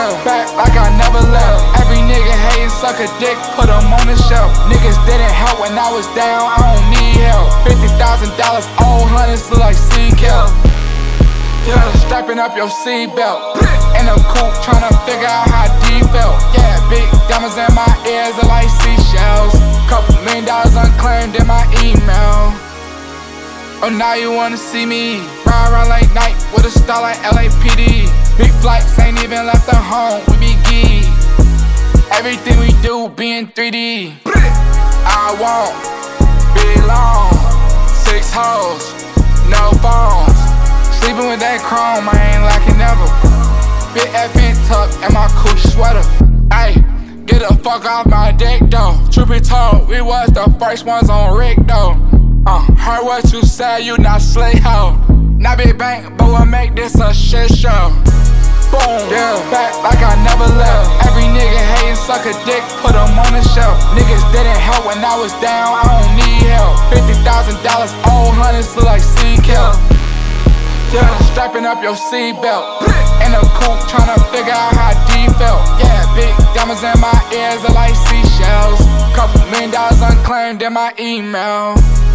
Yeah, back like I never left. Every nigga hatin', suck a dick, put 'em on the shelf. Niggas didn't help when I was down, I don't need help. $50,000, old hunters look like C-Kelp. Yeah, strapping up your seatbelt. In a coupe, tryna figure out how deep felt. Yeah, big diamonds in my ears are like seashells. Couple $1 million unclaimed in my email. Oh, now you wanna see me ride around late night with a star like LAPD. Big flights, ain't even left the home, we be geek. Everything we do be in 3D. I won't be long. 6 hoes, no phones. Sleeping with that chrome, I ain't lacking never. Big FN tuck and my cool sweater. Ayy, get the fuck off my dick though. Truth be told, we was the first ones on Rick though. Heard what you said, you not slay ho. Not big bank, but we'll make this a shit show. Boom, yeah, back like I never left. Every nigga hatin', suck a dick, put 'em on the shelf. Niggas didn't help when I was down, I don't need help. $50,000, old hunters look like C-Kelp. Yeah, strapping up your seatbelt. In a coupe, tryna figure out how deep felt. Yeah, big diamonds in my ears are like seashells. Couple $1 million unclaimed in my email.